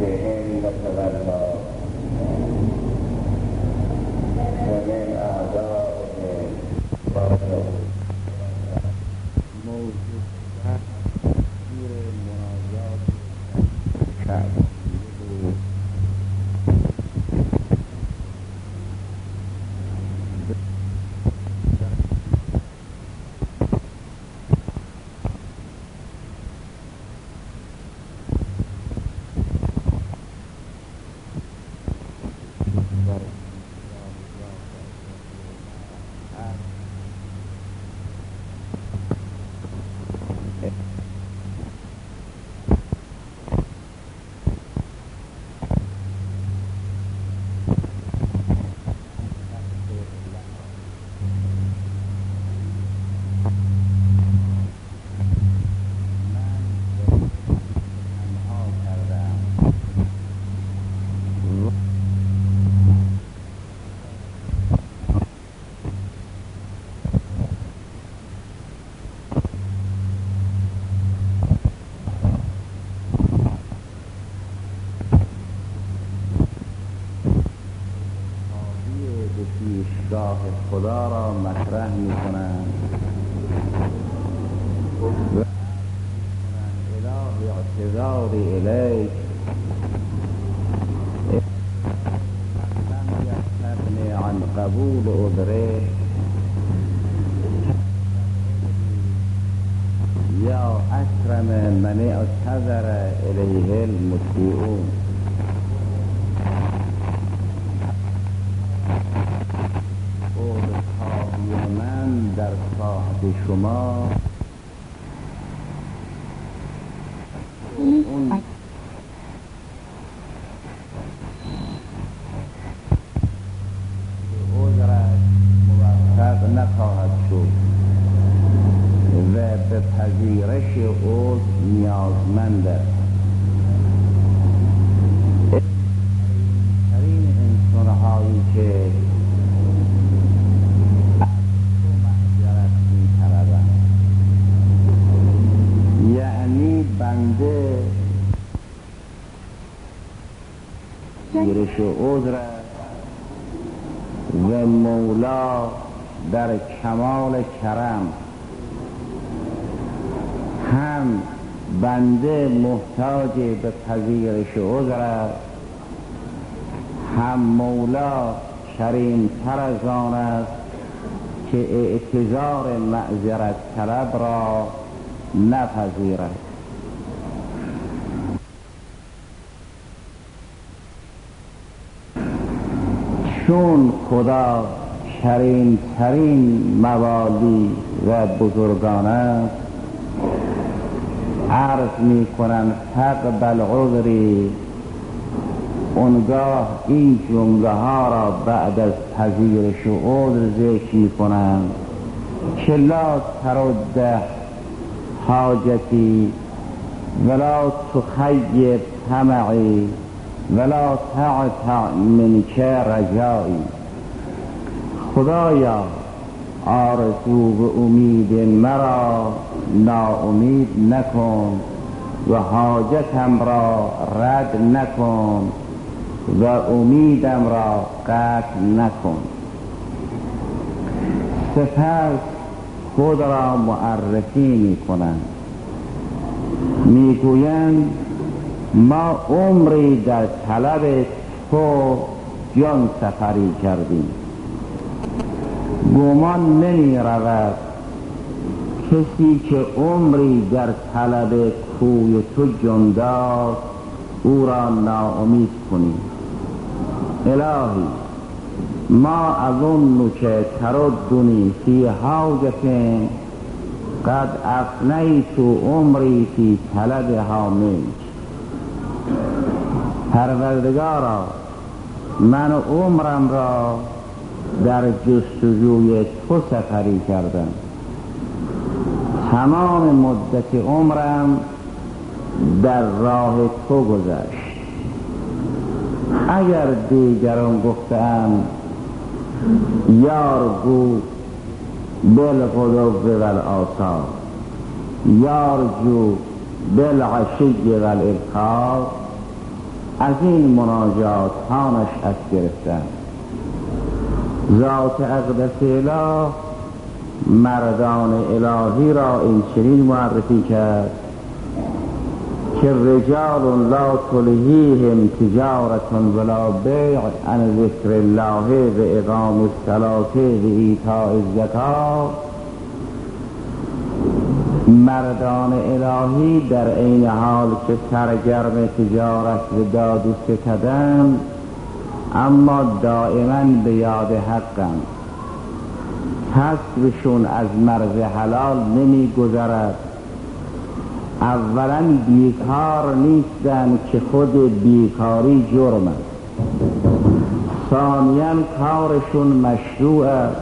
بهم وتولى ومن أعدائهم وارجعوا موجود تفسیر مناجات کرد. پیشگاه خدا را مطرح می کنند و الهی اعتذاری الیک لم یستغنی عن قبول عذره یا اکرم من اعتذر الیه المسیئون. در صاحب شما اون عذرش موفق نخواهد شد و به پذیرش عذر نیازمند است. ترین انسان‌هایی که بنده گیرش عذر و مولا در کمال کرم هم بنده محتاج به پذیرش عذر هم مولا کریم تر از آن است که اعتذار معذرت طلب را نپذیرد. چون خدا کریم ترین موالی و بزرگان است، عرض می کنند فقبل عذری، اونگاه این جمله ها را بعد از پذیرش و عذر ذکر می کنند که لا ترد حاجتی ولا تخیب طمعی ولا تعطع منک رجایی. خدایا آرزو و امید مرا ناامید نکن و حاجتم را رد نکن و امیدم را قطع نکن. سپس خود را معرفی می کنند، می گویند ما عمری در طلب تو جان سفری کردیم، گمان نمی رود کسی که عمری در طلب کوی تو جان داشت او را ناامید کنی. الهی ما اظن که تردنی فی حاجت قد افنیت عمری فی طلبها منک. پروردگارا من عمرم را در جستجوی تو سفری کردم، تمام مدت عمرم در راه تو گذشت. اگر دیگران گفتم یارجو بالغدو والآصال یارجو بالعشی والابکار، از این مناجات هانش از گرفتن. ذات اقدس اله مردان الهی را این چنین معرفی کرد که رجال لا تلهیهم تجارت ولا بیع عن ذکر الله و اقام الصلاة و ایتاء الزکات. مردان الهی در عین حال که سرگرم تجارت و داد و ستدند اما دائما به یاد حقند. کسبشون از مرز حلال نمی گذرد. اولا بیکار نیستن که خود بیکاری جرم است. ثانیا کارشون مشروع است.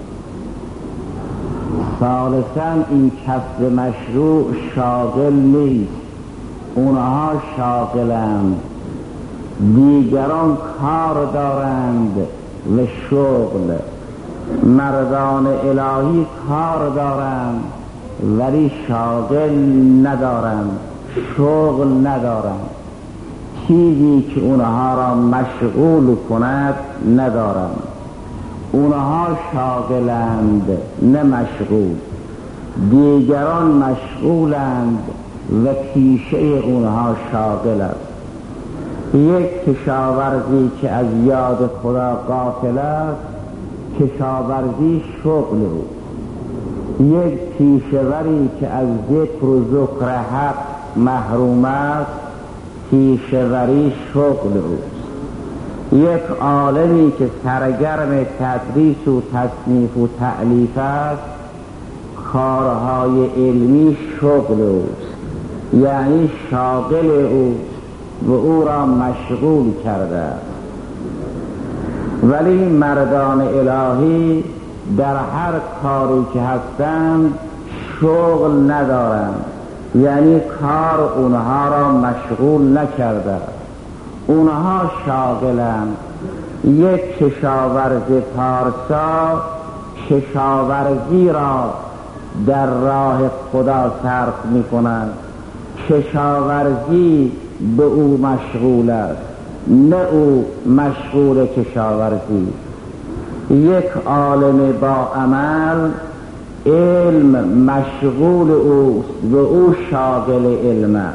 ثالثا این کسب مشروع شاغل نیست، اونها شاغلند. دیگران کار دارند و شغل. مردان الهی کار دارند ولی شاغل ندارند، شغل ندارند. چیزی که اونها را مشغول کند ندارند. اونها شاغلند نه مشغول. دیگران مشغولند و پیشه اونها شاغل است. یک کشاورزی که از یاد خدا غافل است کشاورزی شغل او. یک پیشه‌وری که از ذکر و ذکر حق محروم است پیشه‌وری شغل اوست. یک عالمی که سرگرم تدریس و تصنیف و تألیف است کارهای علمی شغل اوست، یعنی شاغل اوست و او را مشغول کرده است. ولی مردان الهی در هر کاری که هستند شغل ندارند، یعنی کار اونها را مشغول نکرده، اونها شاغلند. یک کشاورز پارسا کشاورزی را در راه خدا صرف می کند. کشاورزی به او مشغول است نه او مشغول کشاورزی. یک عالم با عمل علم مشغول اوست و او شاغل علم است.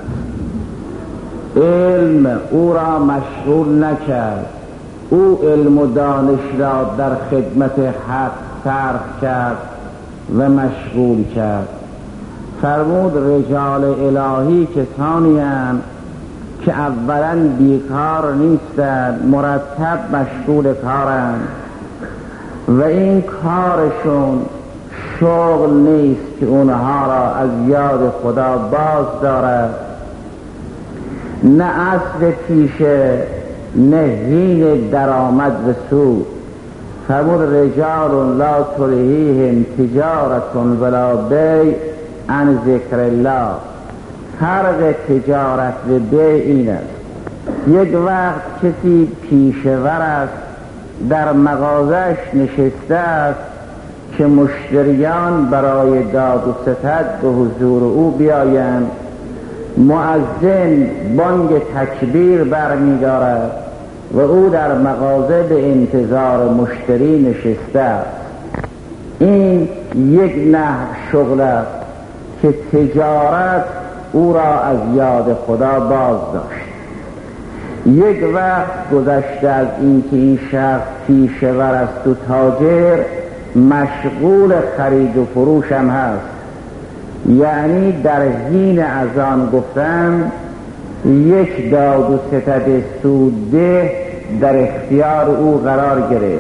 علم او را مشغول نکرد، او علم و دانش را در خدمت حق صرف کرد و مشغول کرد. فرمود رجال الهی کسانی اند که اولا بیکار نیستند، مرتب مشغول کارند و این کارشون شغل نیست که اونها را از یاد خدا باز دارد، نه اصل پیشه نه هین درآمد و سود. فرمود رجال لا تلهیهم تجارت ولا بیع عن ذکر الله. فرق تجارت و بیع این است. یک وقت کسی پیشه‌ور است، در مغازش نشسته است که مشتریان برای داد و ستد به حضور او بیایند. مؤذن بانگ تکبیر برمی‌دارد و او در مغازه به انتظار مشتری نشسته است. این یک نحو شغل است که تجارت او را از یاد خدا باز داشت. یک وقت گذشته از اینکه این شخص پیشه‌ور است و تاجر، مشغول خرید و فروش هم هست، یعنی در حین اذان گفتن یک داد و ستد سودده در اختیار او قرار گرفت.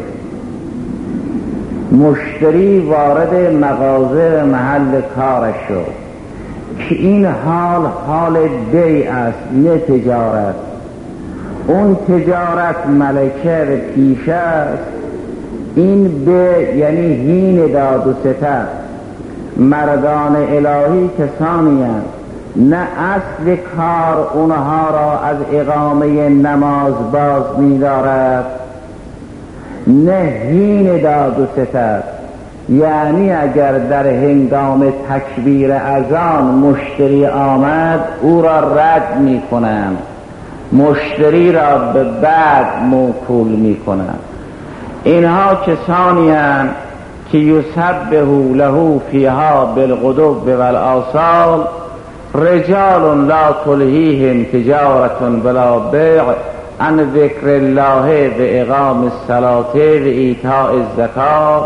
مشتری وارد مغازه محل کارش شد که این حال بیع است نه تجارت. اون تجارت ملکه و پیشه است، این بیع یعنی هین داد و ستد. مردان الهی کسانی هستند نه اصل کار اونها را از اقامه نماز باز می‌دارد نه هین داد و ستد، یعنی اگر در هنگام تکبیر اذان مشتری آمد او را رد می‌کنند مشتری را به بعد موکول می کنند. اینها کسانی اند که یسبح له فیها بالغدو والآصال رجال لا تلهیهم تجارة ولا بیع عن ذکر الله و اقام الصلاة و ایتاء الزکاة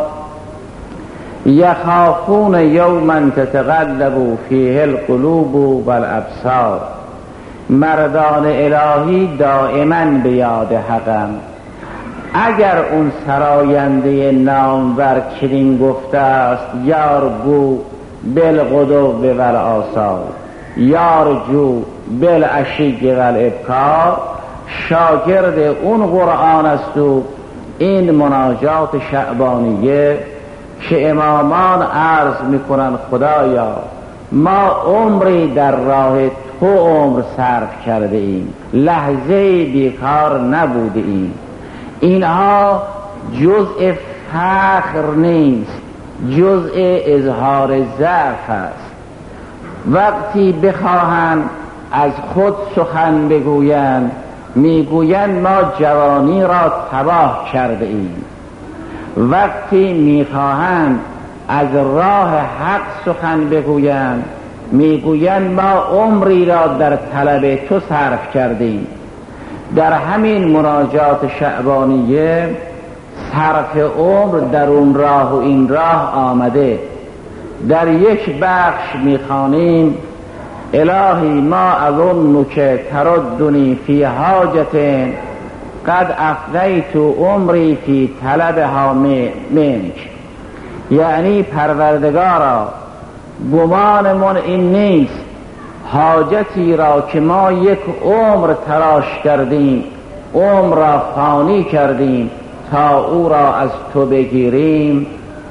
یخافون یوما تتقلب فیه القلوب والابصار. مردان الهی دائما به یاد حقم. اگر اون سراینده نامور چنین گفته است یارجو بالغدو والآصال یارجو بالعشی والابکار، شاگرد اون قرآن است و این مناجات شعبانیه که امامان عرض میکنن خدایا ما عمری در راه تو عمر صرف کرده ایم، لحظه بیکار نبوده ایم. اینها جزء فخر نیست، جزء اظهار ضعف است. وقتی بخواهند از خود سخن بگویند میگویند ما جوانی را تباه کرده ایم. وقتی میخواهند از راه حق سخن بگویند میگویند ما عمری را در طلب تو صرف کردیم. در همین مناجات شعبانیه صرف عمر در اون راه و این راه آمده. در یک بخش میخوانیم الهی ما اظنک تردنی فی حاجت قد افنیت عمری فی طلبها منک، یعنی پروردگارا گمان من این نیست حاجتی را که ما یک عمر تلاش کردیم، عمر را فانی کردیم تا او را از تو بگیریم،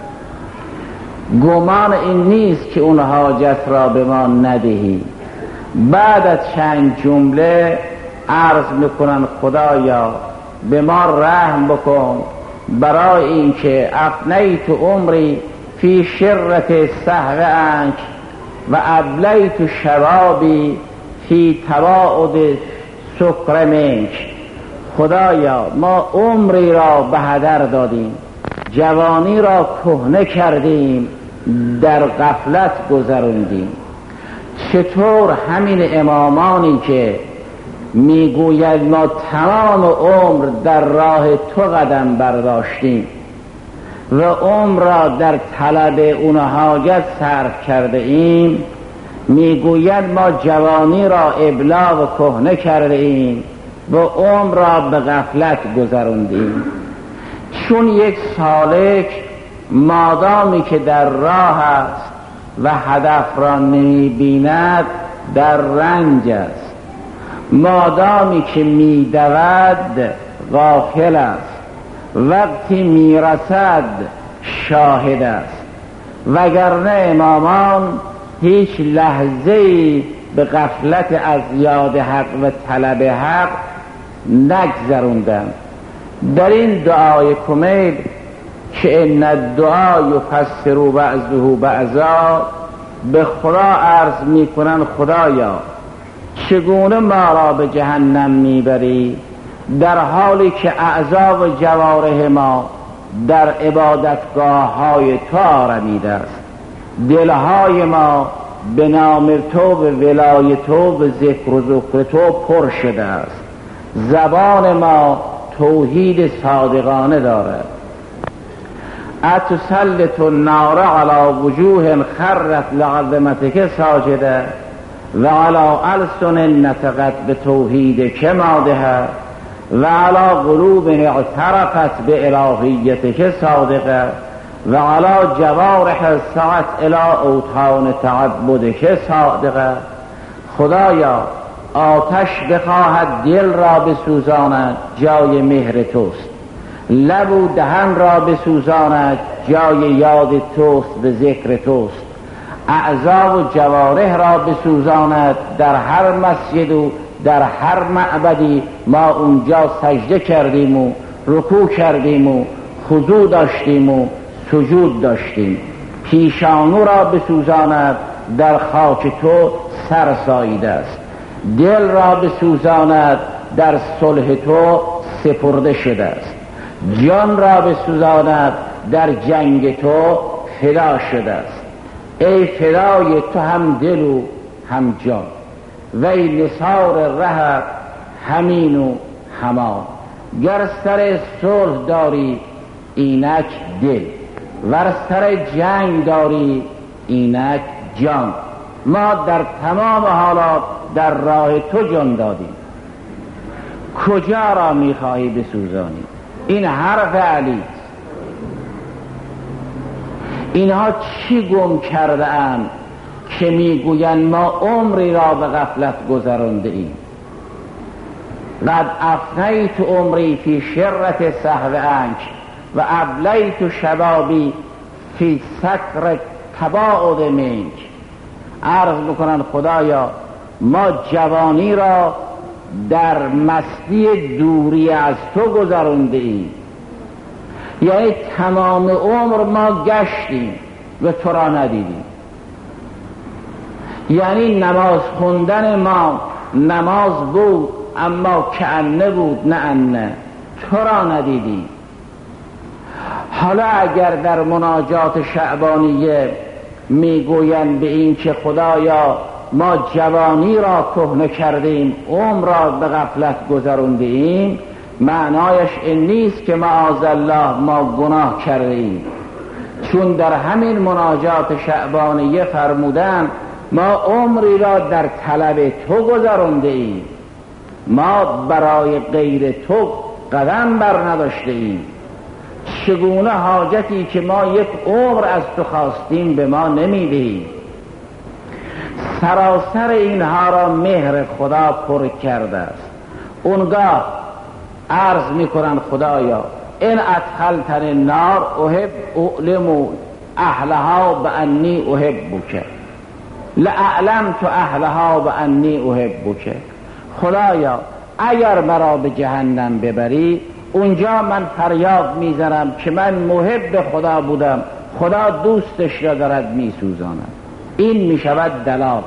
گمان این نیست که اون حاجت را به ما ندهی. بعد از چند جمله عرض میکنن خدایا به ما رحم بکن برای اینکه افنیت عمری فی شرت سهو عنک و ابلیت شبابی فی تباعد سکر منک. خدایا ما عمری را به هدر دادیم، جوانی را کهنه کردیم، در غفلت گذروندیم. چطور همین امامانی که میگوید ما تمام عمر در راه تو قدم برداشتیم و عمر را در طلب اون حاجت صرف کرده ایم، میگوید ما جوانی را ابلا و کهنه کرده ایم و عمر را به غفلت گذروندیم. چون یک سالک مادامی که در راه است و هدف را نمی بیند در رنج است، مادامی که می دود غافل است، وقتی می رسد شاهد است. وگرنه امامان هیچ لحظه‌ای به غفلت از یاد حق و طلب حق نگذروندند. در این دعای کمیل که ان الدعا یفسر بعضه بعضا به خدا عرض میکنن خدایا چگونه ما را به جهنم میبری در حالی که اعضا و جوارح ما در عبادتگاه های تو آرمیده است، دلهای ما به نام تو و ولای تو و ذکر و ذکر تو پر شده است، زبان ما توحید صادقانه دارد. اتسلط النار علی وجوه خرت لعظمتک ساجده و علی السن نطقت به توحید که مادها و علی قلوب اعترفت به الهیتک صادقه و علی جوارح سعت الی اوطان تعبدک صادقه. خدایا آتش بخواهد دل را بسوزاند جای مهر توست، لب و دهن را بسوزاند جای یاد توست و ذکر توست، اعضا و جوارح را بسوزاند در هر مسجد و در هر معبدی ما اونجا سجده کردیم و رکوع کردیم و خضوع داشتیم و سجود داشتیم. پیشانو را بسوزاند در خاک تو سر ساییده است، دل را بسوزاند در صلح تو سپرده شده است، جان را بسوزاند در جنگ تو فدا شده است. ای فدای تو هم دل و هم جان، وی نثار ره همین و همان. گر سر صلح داری اینک دل، ور سر جنگ داری اینک جان. ما در تمام حالات در راه تو جان دادیم، کجا را میخواهی بسوزانی؟ این حرف علی است. اینها چی گم کرده اند که میگویند ما عمری را به غفلت گذرانده ایم؟ قد افنیت عمری فی شرة سهو عنک و ابلیت شبابی فی سکر تباعد منک. عرض میکنند خدایا ما جوانی را در مستی دوری از تو گذرانده ایم، یعنی تمام عمر ما گشتیم و تو را ندیدیم. یعنی نماز خوندن ما نماز بود اما کأنه بود نه انه، تو را ندیدیم. حالا اگر در مناجات شعبانیه میگویند به این که خدایا ما جوانی را کهنه کردیم، عمر را به غفلت گذرانده ایم، معنایش این نیست که معاذالله ما گناه کرده ایم، چون در همین مناجات شعبانیه فرمودن ما عمری را در طلب تو گذرانده ایم، ما برای غیر تو قدم بر نداشته ایم. چگونه حاجتی که ما یک عمر از تو خواستیم به ما نمیدهی؟ سراسر اینها را مهر خدا پر کرده است. اونگاه عرض میکنن خدایا این ادخلتن النار احب اعلم اهلها بانی احبک لأعلمت اهلها بانی احبک. خدایا اگر مرا به جهنم ببری اونجا من فریاد میزنم که من محب خدا بودم، خدا دوستش را دارد میسوزاند. این میشود دلال.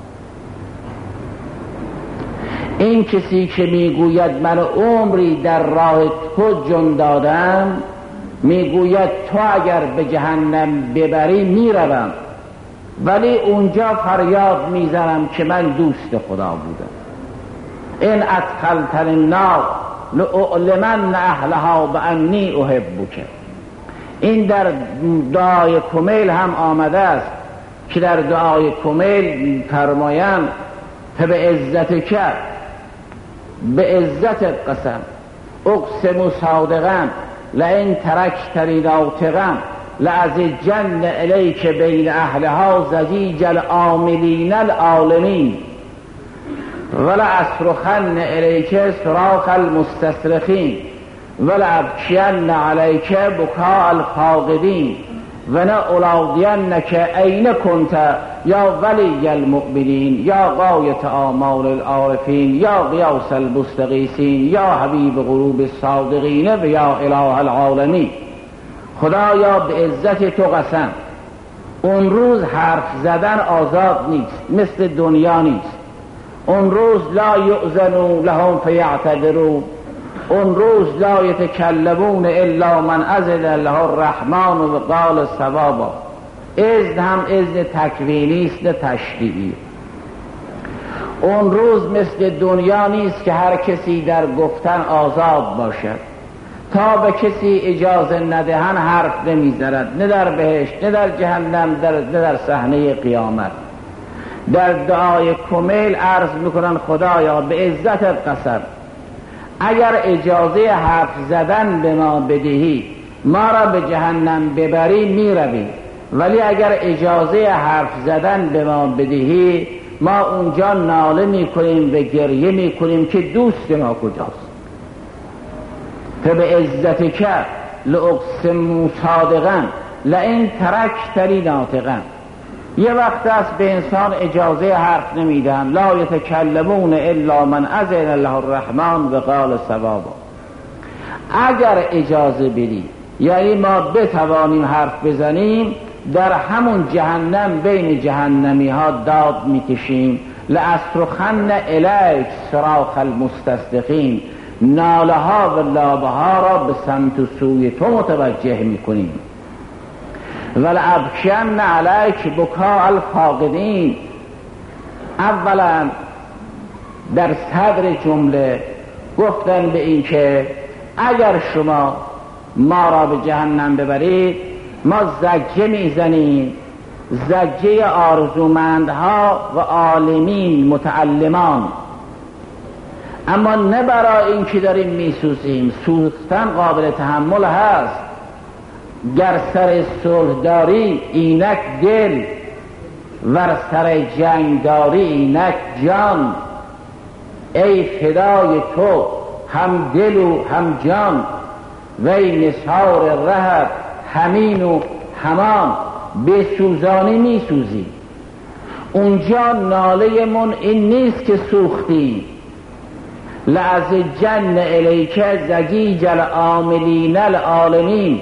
این کسی که میگوید من عمری در راه تو جان دادم، میگوید تو اگر به جهنم ببری میروم، ولی اونجا فریاد میزنم که من دوست خدا بودم. این ادخلتن النار لأعلمن اهلها بانی احبک. این در دعای کمیل هم آمده است که در دعای کمیل فرمایند به عزت کرد، به عزت قسم اقسم صادقا لئن ترکتنی ناطقا لأزجن الیک بین اهلها زجیج العاملین العالمین ولأصرخن الیک صراخ المستصرخین ولأبکین علیک بکاء الفاقدین ولأولادینک این کنت یا ولی المؤمنین یا غایت آمال العارفین یا غیاث المستغیثین یا حبیب قلوب الصادقین و یا اله العالمین. خدایا به عزت تو قسم اون روز حرف زدن آزاد نیست، مثل دنیا نیست. اون روز لا یؤذن لهم فیعتذرون، اون روز لا یتکلمون الا من اذن له الرحمن و قال صوابا. اذن هم اذن تکوینی است نه تشریعی. اون روز مثل دنیا نیست که هر کسی در گفتن آزاد باشد، تا به کسی اجازه ندهن حرف نمیزند، نه در بهشت نه در جهنم نه در صحنه قیامت. در دعای کمیل عرض میکنن خدایا به عزتت قسم اگر اجازه حرف زدن به ما بدهی ما را به جهنم ببری میرویم، ولی اگر اجازه حرف زدن به ما بدهی ما اونجا ناله میکنیم و گریه میکنیم که دوست ما کجاست. فبه عزت که لأقسم صادقا لئن ترکتنی ناطقا. یه وقت است به انسان اجازه حرف نمیدن، لا یتکلمون الا من اذن له الرحمن و قال صوابا. اگر اجازه بدی یعنی ما بتوانیم حرف بزنیم، در همون جهنم بین جهنمی ها داد میکشیم لأصرخن الیک صراخ المستصرخین، ناله ها و لابه ها را به سمت و سوی تو متوجه میکنیم. ولأبکین علیک بکاء الفاقدین، اولا در صدر جمله گفتن به این که اگر شما ما را به جهنم ببرید ما زجه میزنیم، زجه آرزومندها و عالمین متعلمان، اما نه برای این که داریم میسوزیم. سوختن قابل تحمل هست. گر سر صلح داری اینک دل، ور سر جنگ داری اینک جان. ای فدای تو هم دل و هم جان، وی نثار رهت همین و همان. به سوزانی می سوزی. اونجا ناله من این نیست که سوختی. لأزجن الیک زجیج العاملین العالمین،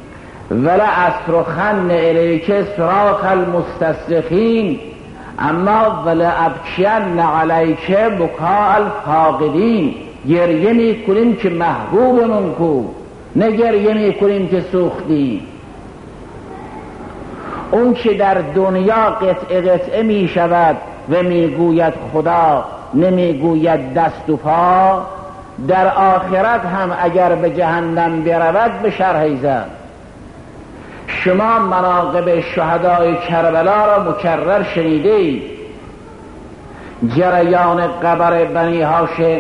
ولأصرخن الیک صراخ المستصرخین، اما ولأبکین علیک بکاء الفاقدین. گریه می کنیم که محبوبمون کو، نه گریه می کنیم که سوختی. اون که در دنیا قطعه قطعه می شود و می گوید خدا، نمی گوید دست و پا، در آخرت هم اگر به جهنم برود به شرح زد. شما مناقب شهدای کربلا را مکرر شنیده اید. جریان قبر بنی هاشم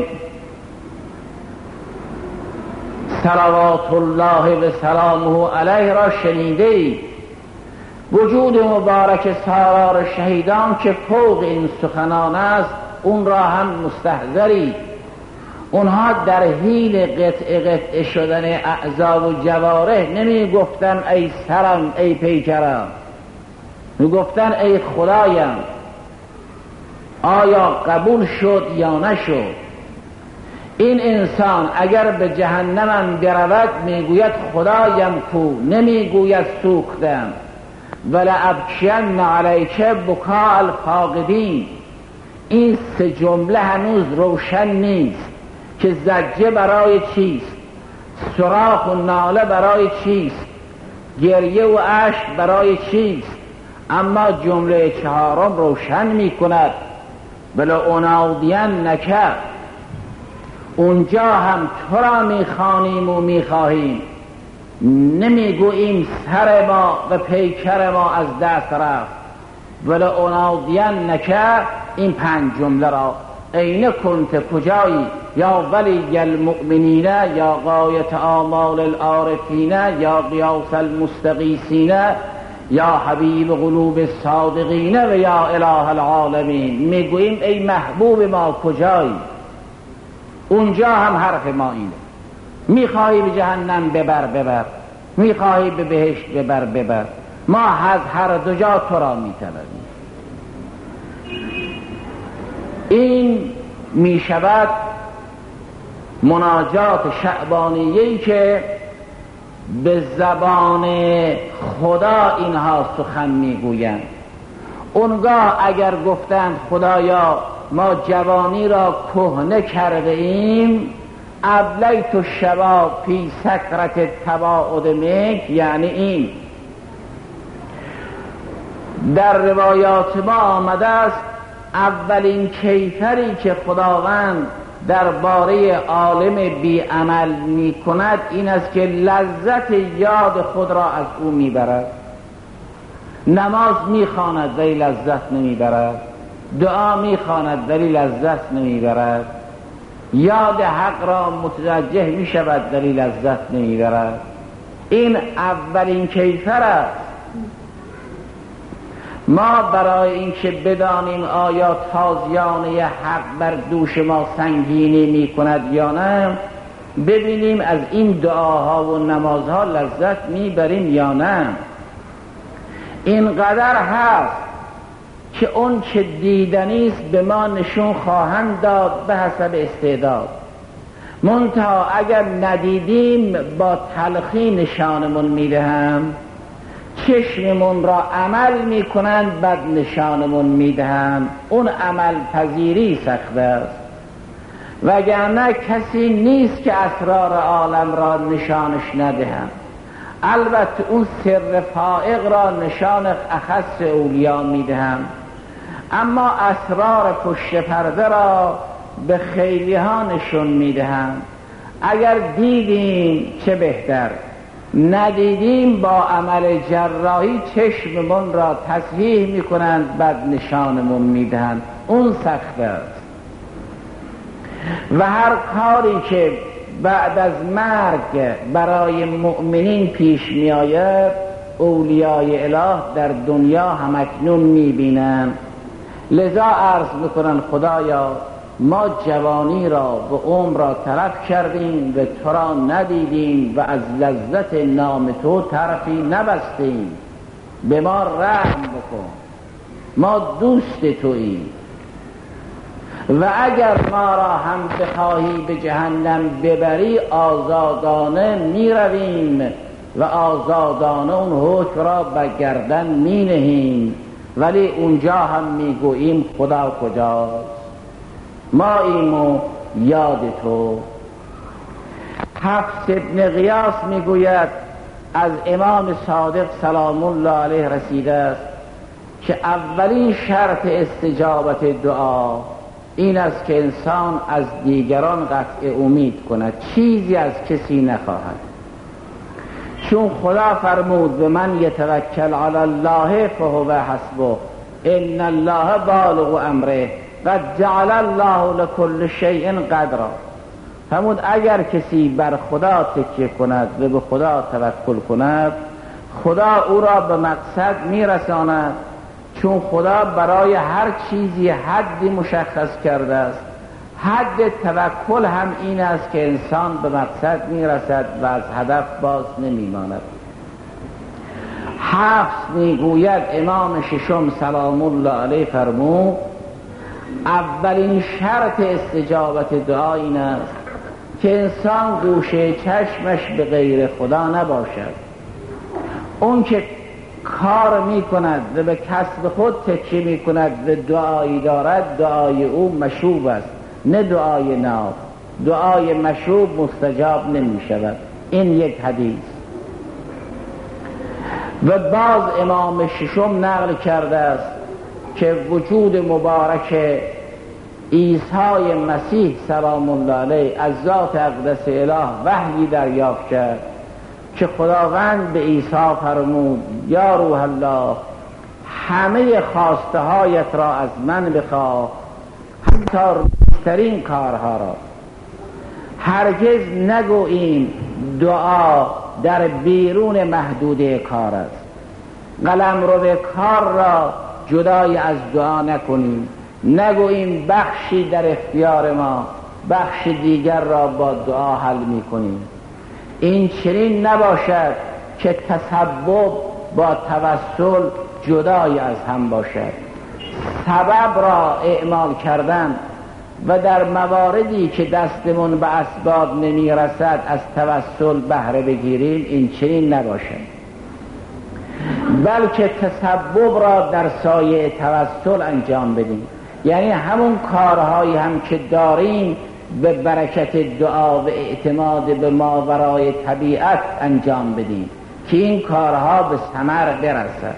صلوات الله و سلامه علیه را شنیده اید. وجود مبارک سالار شهیدان که فوق این سخنان است، اون را هم مستحضری. اونها در حین قطع قطع شدن اعضا و جوارح نمی گفتن ای سرم ای پیکرم، می گفتن ای خدایم آیا قبول شد یا نشد. این انسان اگر به جهنمم برود میگوید خدایم کو، نمیگوید سوختم. ولأبکین علیک بکاء الفاقدین. این سه جمله هنوز روشن نیست که زجه برای چیست، صراخ و ناله برای چیست، گریه و اشک برای چیست. اما جمله چهارم روشن می کند. ولأنادینک، اونجا هم تو را می خوانیم و می خواهیم، نمی گوییم سر ما و پیکر ما از دست رفت. ولأنادینک، این 5 جمله را این کنت کجایی، یا ولی المؤمنین، یا غایت آمال العارفین، یا قیاس المستغیثین، یا حبیب قلوب الصادقین و یا اله العالمین. میگوییم ای محبوب ما کجایی. اونجا هم حرف ما اینه. میخواهی به جهنم ببر، میخواهی به بهشت ببر. ما از هر دو جا تو را میطلبیم. این میشود مناجات شعبانیه‌ای که به زبان خدا اینها سخن میگویند. اونگاه اگر گفتند خدایا ما جوانی را کهنه کرده ایم، ابلیت الشباب فی سکرت تباعد منک، یعنی این در روایات ما آمده است اولین کیفری که خداوند درباره عالم بی عمل می کند این است که لذت یاد خود را از او می برد. نماز می خواند ولی لذت نمی برد، دعا می خواند ولی لذت نمی برد، یاد حق را متوجه می شود ولی لذت نمی برد. این اولین کیفر است. ما برای اینکه بدانیم آیا تازیانه حق بر دوش ما سنگینی می کند یا نه، ببینیم از این دعاها و نمازها لذت می بریم یا نه. اینقدر هست که اون که دیدنیست به ما نشون خواهند داد به حسب استعداد. منتها اگر ندیدیم با تلخی نشانمون میدهم. چشممون را عمل میکنند بد نشانمون میدهند. اون عمل پذیری سخت است، وگرنه کسی نیست که اسرار عالم را نشانش ندهند. البته اون سر فائق را نشان اخص اولیا میدهند، اما اسرار پشت پرده را به خیلی ها نشون میدهند. اگر دیدیم چه بهتر، ندیدیم با عمل جراحی چشممون را تصحیح میکنند بد نشانمون میدهند. اون سخت است. و هر کاری که بعد از مرگ برای مؤمنین پیش می آید اولیای اله در دنیا همکنون می بینند. لذا عرض میکنن خدایا ما جوانی را و عمر را طلب کردیم و تو را ندیدیم و از لذت نام تو طرفی نبستیم، به ما رحم بکن، ما دوست توییم. و اگر ما را هم بخواهی به جهنم ببری آزادانه می رویم و آزادانه اون حکم را به گردن می نهیم، ولی اونجا هم می گوییم خدا کجاست، ما ایمو یاد تو. حفص ابن غیاث می گوید از امام صادق سلام الله علیه رسیده است که اولین شرط استجابت دعا این است که انسان از دیگران قطع امید کند، چیزی از کسی نخواهد. چون خدا فرمود به من یتوکل علی الله فهو حسبه ان الله بالغ امره قد جعل الله لكل شیء قدرا. فرمود اگر کسی بر خدا تکیه کند و به خدا توکل کند، خدا او را به مقصد میرساند، چون خدا برای هر چیزی حدی مشخص کرده است. حد توکل هم این است که انسان به مقصد میرسد و از هدف باز نمیماند. حفص میگوید امام ششم سلام الله علیه فرمود اولین شرط استجابت دعا این است که انسان گوشه چشمش به غیر خدا نباشد. اون که کار می کند و به کسب خود تکیه می کند و دعایی دارد، دعای او مشوب است نه دعای ناب. دعای مشوب مستجاب نمی شود. این یک حدیث. و باز امام ششم نقل کرده است که وجود مبارک عیسی مسیح سلام الله علیه از ذات اقدس اله وحی دریافت کرد که خداوند به عیسی فرمود یا روح الله همه خواسته هایت را از من بخواه، حتی روشترین کارها را. هرگز نگوییم دعا در بیرون محدوده کار است. قلمرو کار را جدای از دعا نکنیم. نگوییم بخشی در اختیار ما، بخش دیگر را با دعا حل میکنیم. این چنین نباشد که تسبب با توسل جدای از هم باشد. سبب را اعمال کردن و در مواردی که دستمون به اسباب نمی رسد از توسل بهره بگیریم، این چنین نباشد، بلکه تسبب را در سایه توسل انجام بدیم. یعنی همون کارهایی هم که داریم به برکت دعا و اعتماد به ماورای طبیعت انجام بدیم که این کارها به ثمر برسد.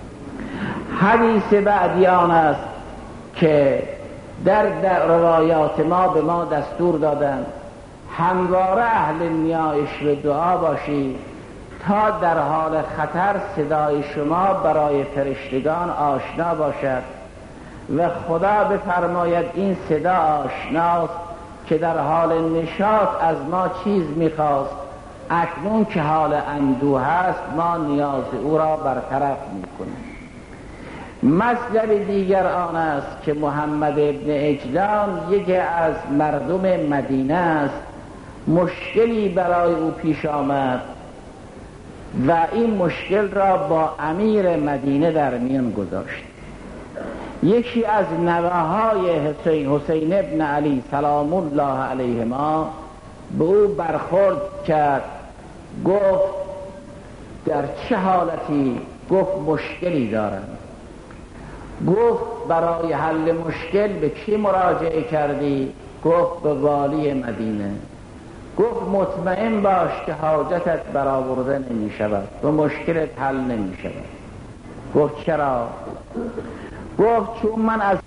حدیث بعدی آن است که در روایات ما به ما دستور دادند همواره اهل نیایش و دعا باشید تا در حال خطر صدای شما برای فرشتگان آشنا باشد و خدا بفرماید این صدا آشناست که در حال نشاط از ما چیز میخواست، اکنون که حال اندوه است ما نیاز او را برطرف میکنیم. مطلب دیگر آن است که محمد ابن عجلان یکی از مردم مدینه است. مشکلی برای او پیش آمد و این مشکل را با امیر مدینه در میان گذاشت. یکی از نوه‌های حسین ابن علی سلام الله علیهما به او برخورد کرد، گفت در چه حالتی گفت مشکلی دارم. گفت برای حل مشکل به کی مراجعه کردی؟ گفت به والی مدینه. گفت مطمئن باش که حاجتت برآورده نمی شود و مشکلت حل نمی شود. گفت چرا؟ گفت چون من از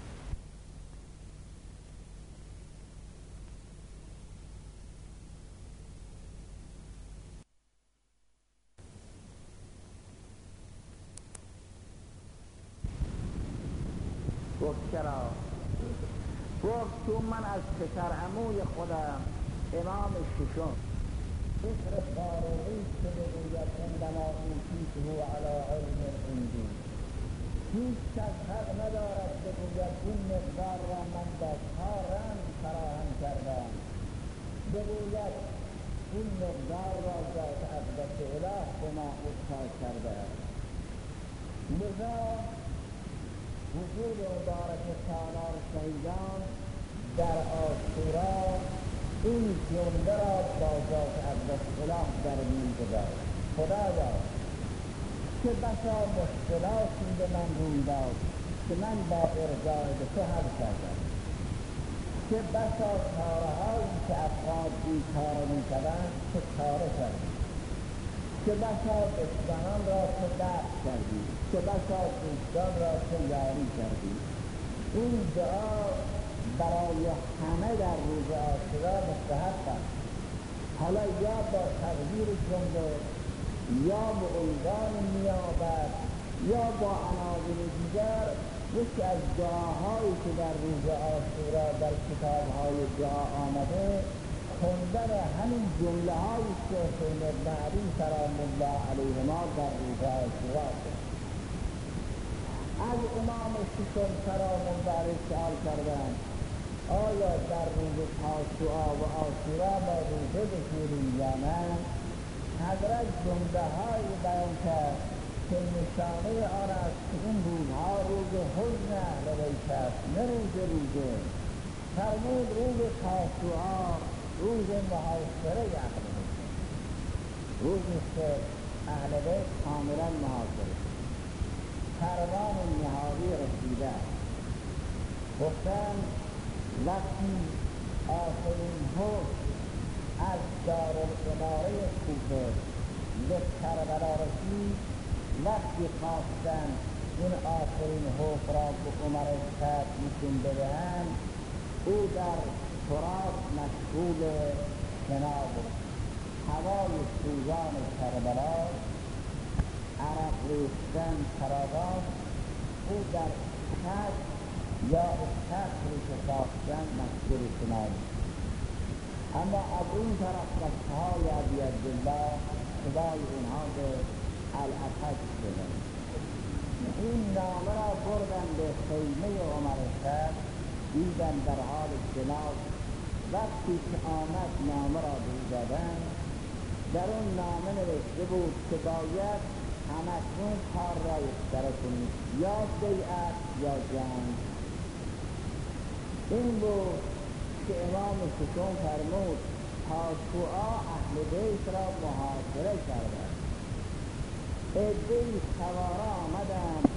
گفت چون من از پسر عموی خودم امام ششم ذکر فاروقی که بگوید عندما اوتیته علی علم عندی، هیچ کس حق ندارد بگوید این مقدار را من با کارم فراهم کردم، بگوید این مقدار را ذات اقدس اله به ما عطا کرده. لذا وجود مبارک سالار شهیدان در عاشورا این جمله را با ذات اقدس اله در میان گذاشت. خدایا که بسا مشکلاتی به من روی داد که من با ارجاع به تو حل کردم، که بسا کارهایی که افراد بیکار می‌شوند که کاره کردی، که بسا دشمنان را تو دفع کردی، که بسا دوستان را تو یاری کردی. این دعا برای همه در روز عاشورا مستحب است. حالا یا با تغییر جمله یا به عنوان نیابت یا با عناوین دیگر یکی از دعاهایی که در روز عاشورا در کتاب‌های دعا آمده خوندن همین جمله هایی که حسین بن علی سلام الله علیهما در روز عاشورا است. از امام ششم سلام الله علیه سؤال کردند آیا در روز تاسوعا و عاشورا ما روزه بگیریم یا نه؟ حضرت جمله هایی بیان کرد که نشانه آن است که این روزها روز حزن اهل بیت است، نه روزه. فرمود روز تاسوعا روز محاصره اهل بیت، روز نیست که اهل بیت کاملا محاصره، پروان نهایی رسیده. گفتن وقتی آخرین حکم از دارالاماره کوفه به کربلا رسید، وقتی خواستن این آخرین حکم را به عمر شد نشون بدهند، او در تراب مشغول شنا بود. هوای سوزان کربلا، عرق ریختن فراوان، او در خط یا استخری که ساختن مشغول شنا بود. اما از این طرف دستهای ابی عبدالله خدای اونها به الاسد شدن. این نامه را بردن به خیمه عمر شد، دیدن در حال شنا. وقتی که آمد نامه را بردن، در اون نامه نوشته بود که باید همکنون کار را یکسره کنید، یا بیعت یا جنگ. این بود که امام ششم فرمود تاسوعا اهل بیت را محاصره کردند. عده‌ای سواره آمدند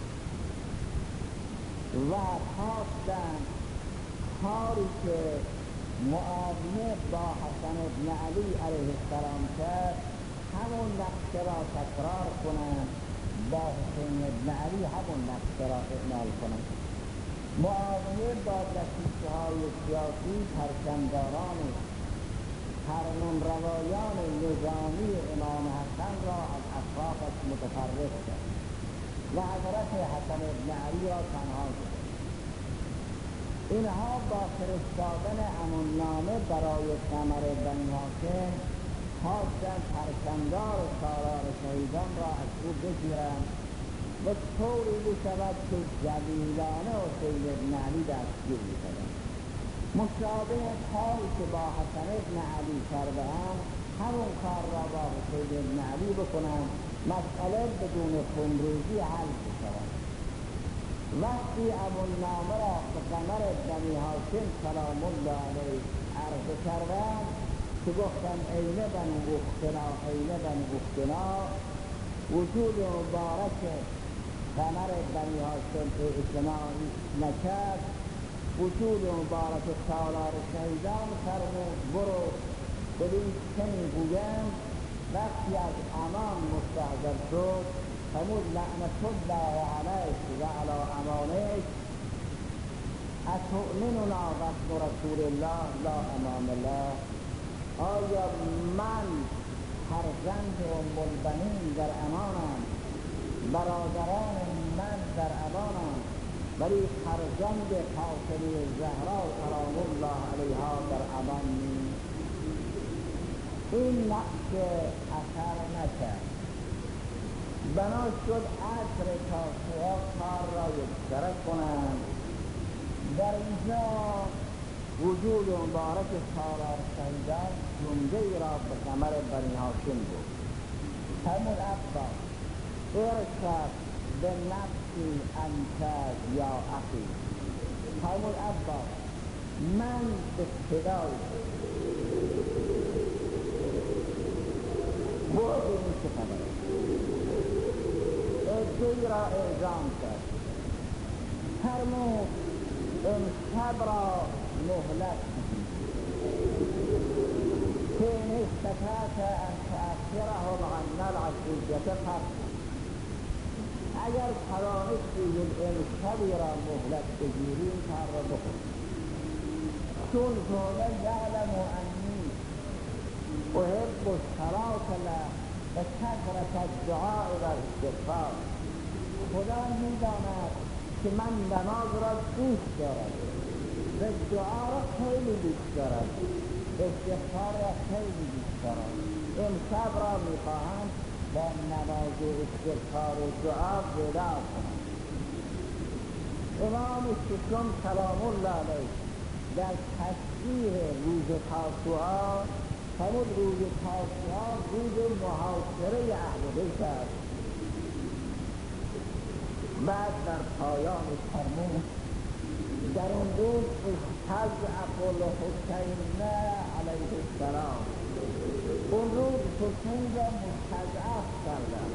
و خواستند کاری که معاویه با حسن بن علی علیه السلام کرد همون نقشه را تکرار کنند، با حسین بن علی همون نقشه را اعمال کنند. معاویه با دستیسه‌های سیاسی پرچمداران فرمان روایان نظامی امام حسن را از اطرافش متفرق کرد و حضرت حسن بن علی را تنها کرد. اینها با فرستادن همون نامه برای قمر بنی هاشم خواستند پرچمدار سالار شهیدان را از او بگیرند و طوری بشود که جلیلانه حسین بن علی دستگیر بشود. مشابه کاری که با حسن بن علی کرده‌اند همون کار را با حسین بن علی بکنند، مسئله بدون خونریزی حل بشود. وقتی همون نامه را به قمر بنی هاشم سلام الله علیه عرضه کردند که گفتن اینه بنو اختنا، اینه بنو اختنا، وجود مبارک قمر بنی هاشم اعتناع نکرد، وجود مبارک سالار شهیدان فرمود برو ببین چه میگویم. وقتی از امان مستحضر شد فرمود لعنت الله علیک و علی امانک اتؤمننا وابن رسول الله لا امان الله. آیا من فرزند ام البنین در امانم، برادران من در امانم، ولی فرزند فاطمه زهرا سلام الله علیها در امان نیست. این نقش اثر نکرد. بنا شد عصر تاسوعا کار را یکسره کنند. در اینجا وجود مبارک سالار شهیدان جمله ای را به قمر بنی هاشم بود. فرمود عباس ارشد به نفسی انت یا اخی. فرمود عباس من به صدای برو ببین چه خبره. عده‌ای را اعزام کرد. فرمود امشب را مهلت بدید که ان استطعت ان تأخرهم عنا العشیة فافعل. اگر توانستی امشبی را مهلت بگیری کار را بکن، چون زولا یعلم انی احب الصلاة له و کثرة الدعاء و الاستغفار. خدا میداند که من نماز را دوست دارم و دعا را خیلی دوست دارم، استغفار را خیلی دوست دارم. امشب را میخواهم با نماز و استغفار و دعا ودا کنم. امام ششم سلام الله علیه در تشریح روز تاسوعا فرمود روز تاسوعا روز محاصره اهل بیت است. بعد در پایان فرمود در اون روز استضعف الحسین علیه السلام، اون روز حسین را مستضعف کردند.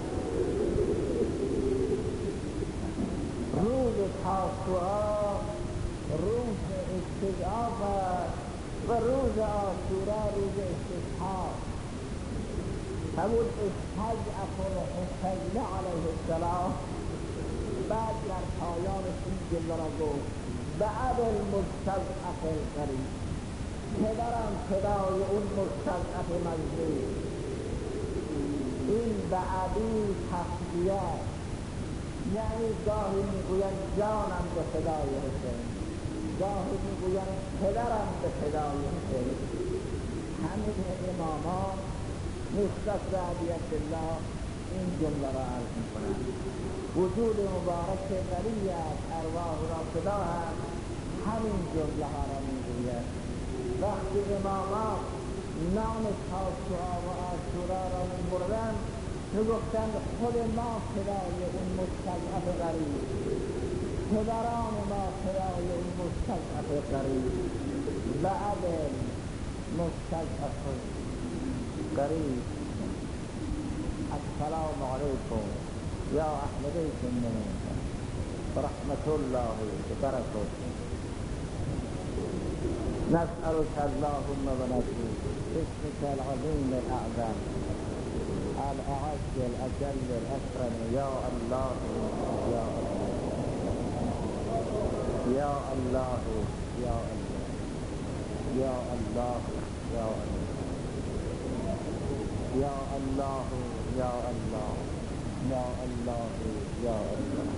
روز تاسوعا روز استضعاف و روز عاشورا روز استضعاف. فرمود استضعف الحسین علیه السلام. بعد در پایان این جمله را گفت بعد المستضعف القریب، پدرم پدای اون مستضعف مظلوم. این بعدی تخلیه، یعنی گاهی میگویند جانم به فدای حسین، گاهی میگویند پدرم به فدای حسین. همین امامان نسبت به عدیت الله این جمله را عرض میکنند. وجود مبارک غنی از ارواح را فدا هست، همین جمله ها را میگوید. وقتی امامان نام تاسوعا و عاشورا را میبردند میگفتند خود ما فدای اون مستضعف غریب، پدران ما فدای اون مستضعف غریب. بعد مستضعف غریب السلام علیکم یا اهل بیت النبی رحمت الله وبرکاته. نسألك اللهم ونسألك باسمك العظيم الأعظم الأعز الأجل الأكرم يا الله يا الله يا الله يا الله يا الله يا الله يا الله يا الله يا الله.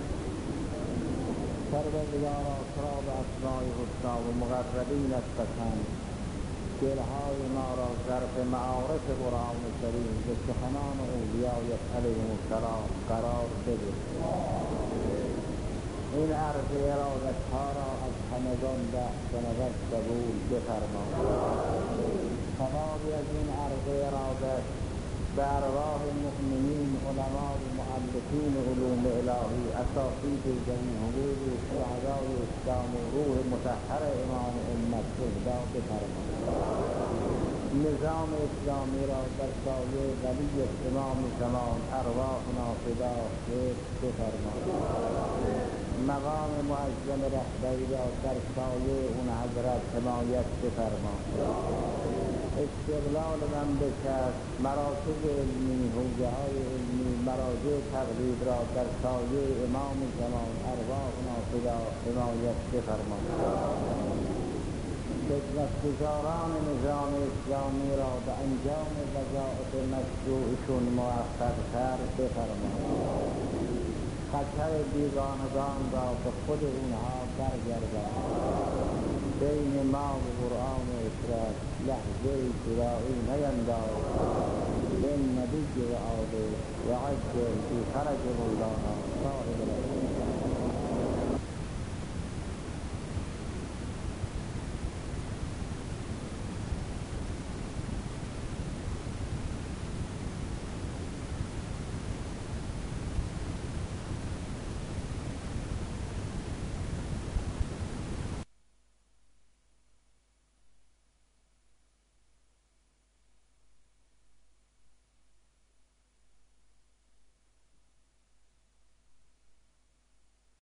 پروردگار اسرار اسماء حسنا و مقربینت پسند، دلهای ما را ظرف معارف قرآن کریم به سخنان اولیایت علیهم السلام قرار بده. این عرض ارادتها را از همگان به نظر قبول بفرما. ثوابی از این عرض ارادت به ارواح مؤمنین، علماء مؤلفین علوم الهی، اساتید جمیع حقوق شهدای اسلام و روح مطهر امام امت اهدا بفرما. نظام اسلامی را در سایه ولی امام زمان ارواحنا فدا حفظ بفرما. مقام معظم رهبری را در سایه اون حضرت حمایت بفرما. استقلال من بکرد مراکز علمی، حوزه های علمی، مراجع تقلید را در سایه امام زمان ارواحنا فدا حمایت بفرما. خدمتگزاران نظام اسلامی را به انجام وظایف مشروعشون موفق‌تر بفرما. خطر بیگانگان را به خود اونها برگردان. بین ما و قرآن و اطراف لحظه جدایی نینداز. بالنبی و آله و عجل بی فرج مولانا صاحب العظیم.